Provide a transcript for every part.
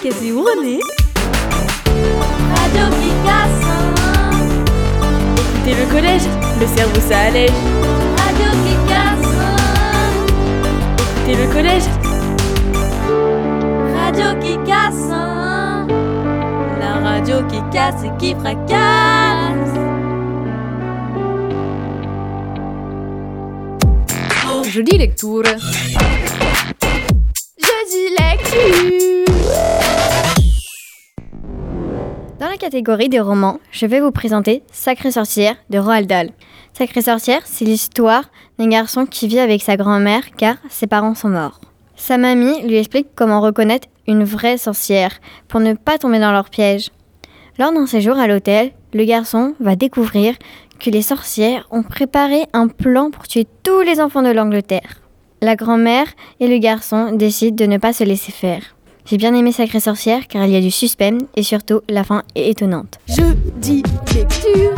c'était où on est? Radio Picasso. Écoutez le collège, le cerveau ça allège. Radio Picasso. Écoutez le collège. Radio Picasso. La radio qui casse et qui fracasse. Jolie lecture. Jeudi lecture. Dans la catégorie des romans, je vais vous présenter Sacrée sorcière de Roald Dahl. Sacrée sorcière, c'est l'histoire d'un garçon qui vit avec sa grand-mère car ses parents sont morts. Sa mamie lui explique comment reconnaître une vraie sorcière pour ne pas tomber dans leur piège. Lors d'un séjour à l'hôtel, le garçon va découvrir que les sorcières ont préparé un plan pour tuer tous les enfants de l'Angleterre. La grand-mère et le garçon décident de ne pas se laisser faire. J'ai bien aimé Sacrée sorcière car il y a du suspense et surtout la fin est étonnante. Jeudi lecture.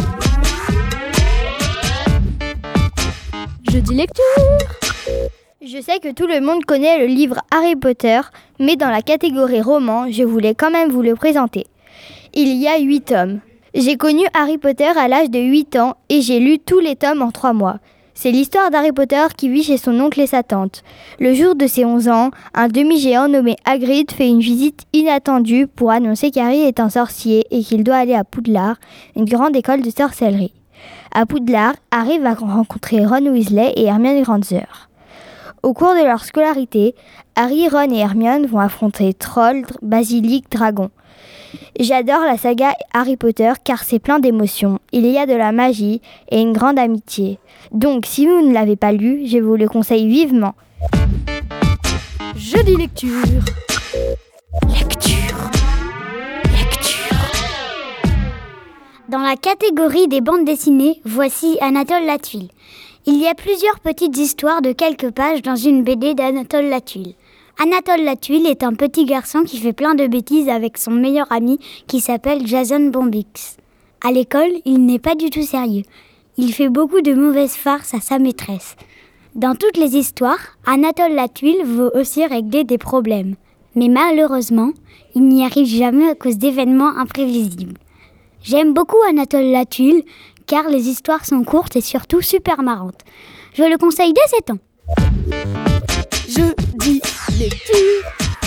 Jeudi lecture. Je sais que tout le monde connaît le livre Harry Potter, mais dans la catégorie roman, je voulais quand même vous le présenter. Il y a 8 tomes. J'ai connu Harry Potter à l'âge de 8 ans et j'ai lu tous les tomes en 3 mois. C'est l'histoire d'Harry Potter qui vit chez son oncle et sa tante. Le jour de ses 11 ans, un demi-géant nommé Hagrid fait une visite inattendue pour annoncer qu'Harry est un sorcier et qu'il doit aller à Poudlard, une grande école de sorcellerie. À Poudlard, Harry va rencontrer Ron Weasley et Hermione Granger. Au cours de leur scolarité, Harry, Ron et Hermione vont affronter trolls, basilic, dragons. J'adore la saga Harry Potter car c'est plein d'émotions, il y a de la magie et une grande amitié. Donc si vous ne l'avez pas lu, je vous le conseille vivement. Jeudi lecture. Lecture. Dans la catégorie des bandes dessinées, voici Anatole Latwille. Il y a plusieurs petites histoires de quelques pages dans une BD d'Anatole Latwille. Anatole Latwille est un petit garçon qui fait plein de bêtises avec son meilleur ami qui s'appelle Jason Bombix. À l'école, il n'est pas du tout sérieux. Il fait beaucoup de mauvaises farces à sa maîtresse. Dans toutes les histoires, Anatole Latwille veut aussi régler des problèmes. Mais malheureusement, il n'y arrive jamais à cause d'événements imprévisibles. J'aime beaucoup Anatole Latwille car les histoires sont courtes et surtout super marrantes. Je le conseille dès 7 ans. Jeudi lecture.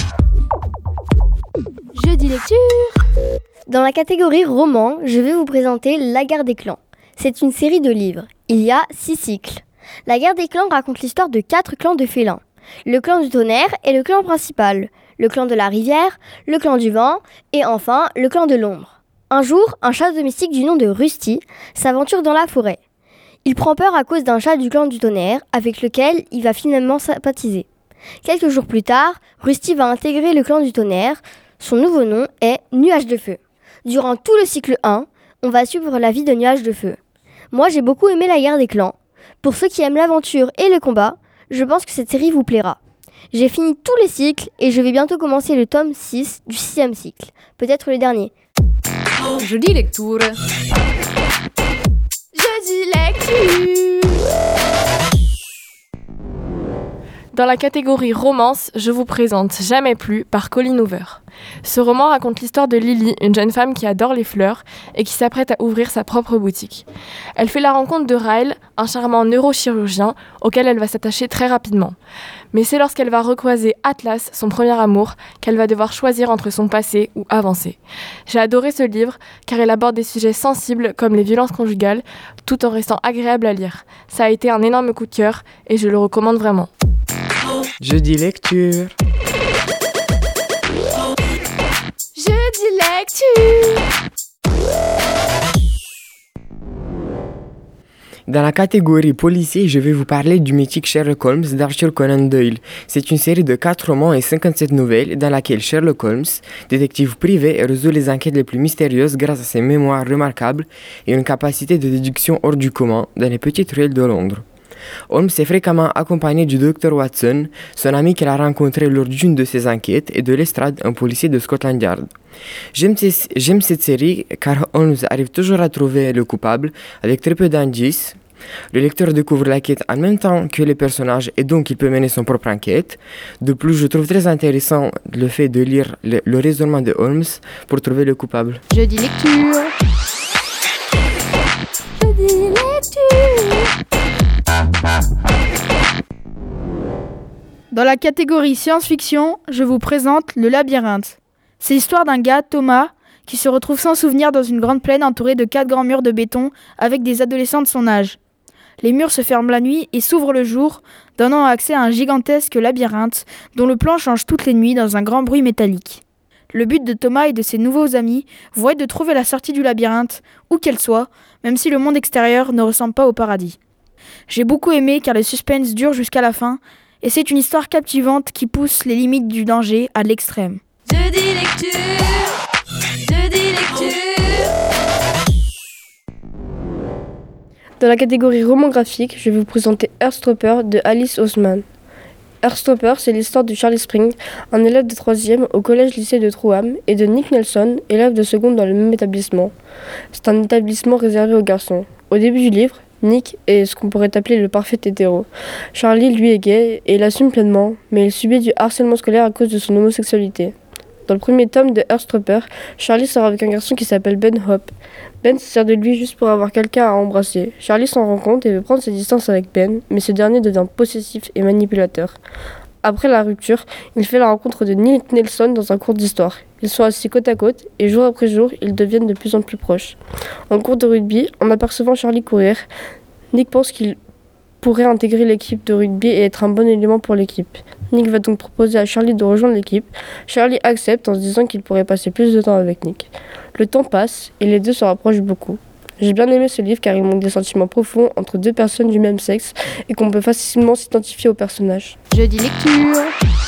Jeudi lecture. Dans la catégorie roman, je vais vous présenter La Guerre des clans. C'est une série de livres. Il y a 6 cycles. La Guerre des clans raconte l'histoire de 4 clans de félins. Le clan du tonnerre est le clan principal, le clan de la rivière, le clan du vent et enfin le clan de l'ombre. Un jour, un chat domestique du nom de Rusty s'aventure dans la forêt. Il prend peur à cause d'un chat du clan du tonnerre avec lequel il va finalement sympathiser. Quelques jours plus tard, Rusty va intégrer le clan du tonnerre. Son nouveau nom est Nuage de feu. Durant tout le cycle 1, on va suivre la vie de Nuage de feu. Moi, j'ai beaucoup aimé la guerre des clans. Pour ceux qui aiment l'aventure et le combat, je pense que cette série vous plaira. J'ai fini tous les cycles et je vais bientôt commencer le tome 6 du 6e cycle. Peut-être le dernier. Jolie lecture. Jeudi lecture. Dans la catégorie romance, je vous présente Jamais plus par Colleen Hoover. Ce roman raconte l'histoire de Lily, une jeune femme qui adore les fleurs et qui s'apprête à ouvrir sa propre boutique. Elle fait la rencontre de Ryle, un charmant neurochirurgien auquel elle va s'attacher très rapidement. Mais c'est lorsqu'elle va recroiser Atlas, son premier amour, qu'elle va devoir choisir entre son passé ou avancer. J'ai adoré ce livre car il aborde des sujets sensibles comme les violences conjugales tout en restant agréable à lire. Ça a été un énorme coup de cœur et je le recommande vraiment. Jeudi lecture. Jeudi lecture. Dans la catégorie policier, je vais vous parler du mythique Sherlock Holmes d'Arthur Conan Doyle. C'est une série de 4 romans et 57 nouvelles dans laquelle Sherlock Holmes, détective privé, résout les enquêtes les plus mystérieuses grâce à ses mémoires remarquables et une capacité de déduction hors du commun dans les petites ruelles de Londres. Holmes est fréquemment accompagné du Dr Watson, son ami qu'il a rencontré lors d'une de ses enquêtes, et de Lestrade, un policier de Scotland Yard. J'aime cette série car Holmes arrive toujours à trouver le coupable avec très peu d'indices. Le lecteur découvre la quête en même temps que les personnages et donc il peut mener son propre enquête. De plus, je trouve très intéressant le fait de lire le raisonnement de Holmes pour trouver le coupable. Jeudi lecture. Dans la catégorie science-fiction, je vous présente Le Labyrinthe. C'est l'histoire d'un gars, Thomas, qui se retrouve sans souvenir dans une grande plaine entourée de 4 grands murs de béton avec des adolescents de son âge. Les murs se ferment la nuit et s'ouvrent le jour, donnant accès à un gigantesque labyrinthe dont le plan change toutes les nuits dans un grand bruit métallique. Le but de Thomas et de ses nouveaux amis va être de trouver la sortie du labyrinthe, où qu'elle soit, même si le monde extérieur ne ressemble pas au paradis. J'ai beaucoup aimé car le suspense dure jusqu'à la fin, et c'est une histoire captivante qui pousse les limites du danger à l'extrême. Jeudi lecture. Dans la catégorie roman graphique, je vais vous présenter Heartstopper de Alice Oseman. Heartstopper, c'est l'histoire de Charlie Spring, un élève de 3e au collège-lycée de Truham, et de Nick Nelson, élève de seconde dans le même établissement. C'est un établissement réservé aux garçons. Au début du livre, Nick est ce qu'on pourrait appeler le parfait hétéro. Charlie, lui, est gay et l'assume pleinement, mais il subit du harcèlement scolaire à cause de son homosexualité. Dans le premier tome de Heartstopper, Charlie sort avec un garçon qui s'appelle Ben Hope. Ben se sert de lui juste pour avoir quelqu'un à embrasser. Charlie s'en rend compte et veut prendre ses distances avec Ben, mais ce dernier devient possessif et manipulateur. Après la rupture, il fait la rencontre de Nick Nelson dans un cours d'histoire. Ils sont assis côte à côte et jour après jour, ils deviennent de plus en plus proches. En cours de rugby, en apercevant Charlie courir, Nick pense qu'il pourrait intégrer l'équipe de rugby et être un bon élément pour l'équipe. Nick va donc proposer à Charlie de rejoindre l'équipe. Charlie accepte en se disant qu'il pourrait passer plus de temps avec Nick. Le temps passe et les deux se rapprochent beaucoup. J'ai bien aimé ce livre car il montre des sentiments profonds entre deux personnes du même sexe et qu'on peut facilement s'identifier aux personnages. Jeudi lecture.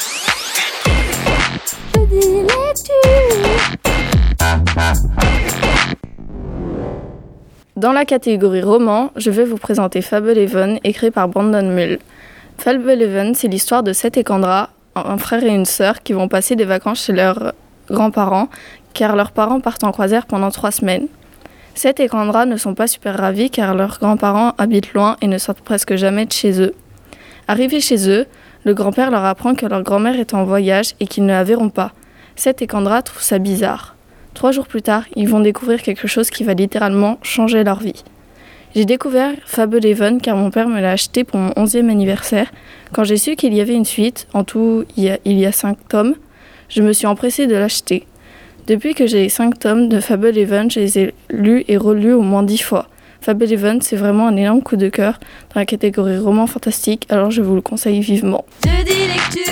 Dans la catégorie roman, je vais vous présenter Fablehaven, écrit par Brandon Mull. Fablehaven, c'est l'histoire de Seth et Kendra, un frère et une sœur qui vont passer des vacances chez leurs grands-parents, car leurs parents partent en croisière pendant 3 semaines. Seth et Kendra ne sont pas super ravis car leurs grands-parents habitent loin et ne sortent presque jamais de chez eux. Arrivés chez eux, le grand-père leur apprend que leur grand-mère est en voyage et qu'ils ne la verront pas. Seth et Kendra trouvent ça bizarre. 3 jours plus tard, ils vont découvrir quelque chose qui va littéralement changer leur vie. J'ai découvert Fablehaven car mon père me l'a acheté pour mon 11e anniversaire. Quand j'ai su qu'il y avait une suite, en tout il y a 5 tomes, je me suis empressée de l'acheter. Depuis que j'ai 5 tomes de Fablehaven, je les ai lus et relus au moins 10 fois. Fablehaven, c'est vraiment un énorme coup de cœur dans la catégorie roman fantastique, alors je vous le conseille vivement. Jeudi lecture.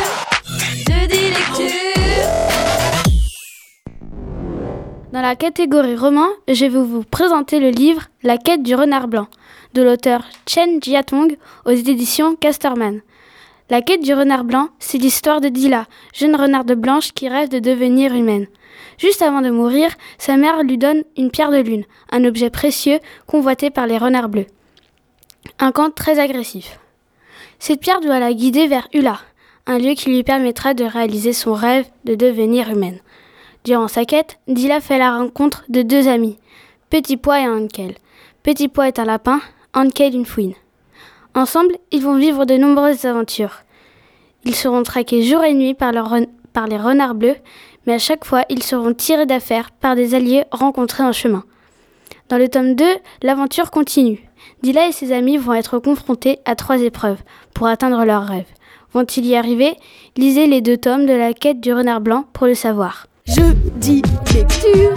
Dans la catégorie roman, je vais vous présenter le livre La quête du renard blanc de l'auteur Chen Jiatong aux éditions Casterman. La quête du renard blanc, c'est l'histoire de Dila, jeune renarde blanche qui rêve de devenir humaine. Juste avant de mourir, sa mère lui donne une pierre de lune, un objet précieux convoité par les renards bleus. Un conte très agressif. Cette pierre doit la guider vers Ula, un lieu qui lui permettra de réaliser son rêve de devenir humaine. Durant sa quête, Dila fait la rencontre de 2 amis, Petit Pois et Ankel. Petit Pois est un lapin, Ankel une fouine. Ensemble, ils vont vivre de nombreuses aventures. Ils seront traqués jour et nuit par les renards bleus, mais à chaque fois, ils seront tirés d'affaire par des alliés rencontrés en chemin. Dans le tome 2, l'aventure continue. Dila et ses amis vont être confrontés à 3 épreuves pour atteindre leurs rêves. Vont-ils y arriver? Lisez les 2 tomes de la quête du renard blanc pour le savoir. Jeudi lecture.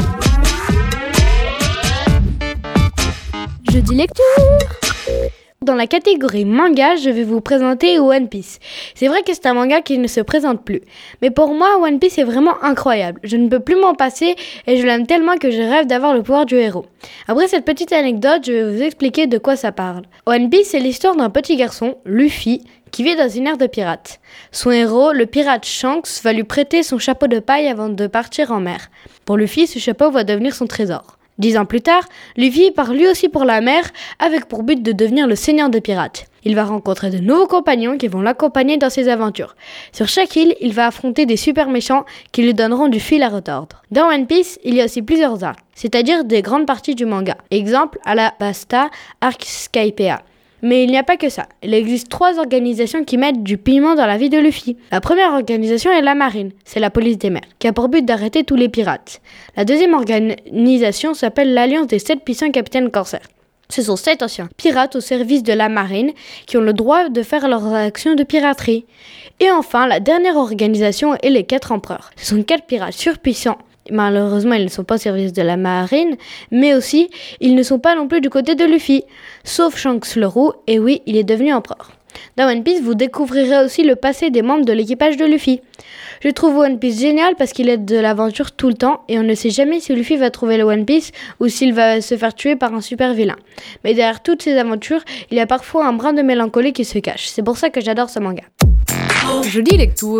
Jeudi lecture. Dans la catégorie manga, je vais vous présenter One Piece. C'est vrai que c'est un manga qui ne se présente plus. Mais pour moi, One Piece est vraiment incroyable. Je ne peux plus m'en passer et je l'aime tellement que je rêve d'avoir le pouvoir du héros. Après cette petite anecdote, je vais vous expliquer de quoi ça parle. One Piece, c'est l'histoire d'un petit garçon, Luffy, qui vit dans une ère de pirates. Son héros, le pirate Shanks, va lui prêter son chapeau de paille avant de partir en mer. Pour Luffy, ce chapeau va devenir son trésor. 10 ans plus tard, Luffy part lui aussi pour la mer avec pour but de devenir le seigneur des pirates. Il va rencontrer de nouveaux compagnons qui vont l'accompagner dans ses aventures. Sur chaque île, il va affronter des super méchants qui lui donneront du fil à retordre. Dans One Piece, il y a aussi plusieurs arcs, c'est-à-dire des grandes parties du manga. Exemple, Alabasta, arc Skypiea. Mais il n'y a pas que ça. Il existe 3 organisations qui mettent du piment dans la vie de Luffy. La première organisation est la marine, c'est la police des mers, qui a pour but d'arrêter tous les pirates. La deuxième organisation s'appelle l'Alliance des 7 puissants capitaines corsaires. Ce sont 7 anciens pirates au service de la marine qui ont le droit de faire leurs actions de piraterie. Et enfin, la dernière organisation est les 4 empereurs. Ce sont 4 pirates surpuissants. Malheureusement, ils ne sont pas au service de la marine, mais aussi, ils ne sont pas non plus du côté de Luffy, sauf Shanks le Roux, et oui, il est devenu empereur. Dans One Piece, vous découvrirez aussi le passé des membres de l'équipage de Luffy. Je trouve One Piece génial parce qu'il est de l'aventure tout le temps, et on ne sait jamais si Luffy va trouver le One Piece ou s'il va se faire tuer par un super vilain. Mais derrière toutes ces aventures, il y a parfois un brin de mélancolie qui se cache. C'est pour ça que j'adore ce manga. Jeudi lecture.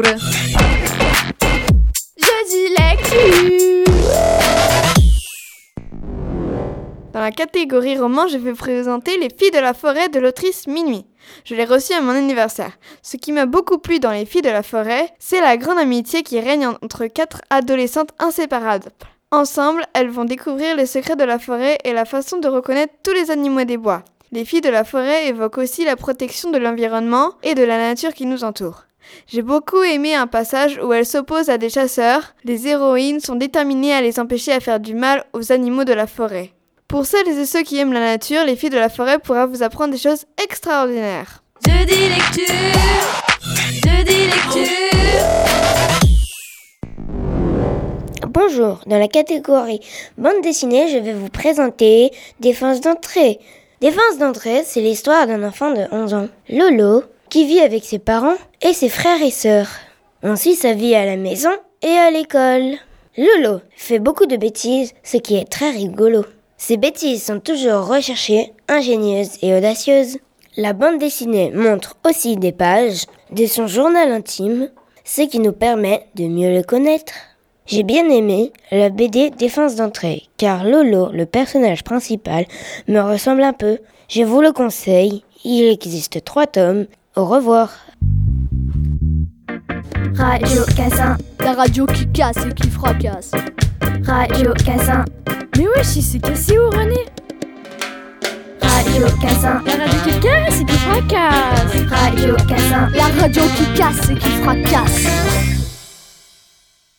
Jeudi lecture. Dans la catégorie roman, je vais vous présenter Les filles de la forêt de l'autrice Minuit. Je l'ai reçue à mon anniversaire. Ce qui m'a beaucoup plu dans Les filles de la forêt, c'est la grande amitié qui règne entre 4 adolescentes inséparables. Ensemble, elles vont découvrir les secrets de la forêt et la façon de reconnaître tous les animaux des bois. Les filles de la forêt évoquent aussi la protection de l'environnement et de la nature qui nous entoure. J'ai beaucoup aimé un passage où elles s'opposent à des chasseurs. Les héroïnes sont déterminées à les empêcher à faire du mal aux animaux de la forêt. Pour celles et ceux qui aiment la nature, Les filles de la forêt pourra vous apprendre des choses extraordinaires. Jeudi lecture. Jeudi lecture. Bonjour, dans la catégorie bande dessinée, je vais vous présenter Défense d'entrée. Défense d'entrée, c'est l'histoire d'un enfant de 11 ans, Lolo, qui vit avec ses parents et ses frères et sœurs. On suit sa vie à la maison et à l'école. Lolo fait beaucoup de bêtises, ce qui est très rigolo. Ces bêtises sont toujours recherchées, ingénieuses et audacieuses. La bande dessinée montre aussi des pages de son journal intime, ce qui nous permet de mieux le connaître. J'ai bien aimé la BD Défense d'entrée, car Lolo, le personnage principal, me ressemble un peu. Je vous le conseille, il existe 3 tomes. Au revoir. Radio Cassin, La radio qui casse et qui fracasse. Radio Cassin, Mais wesh, il s'est cassé où, René? Radio Cassin, La radio qui casse et qui fracasse. Radio Cassin. La radio qui casse et qui fracasse.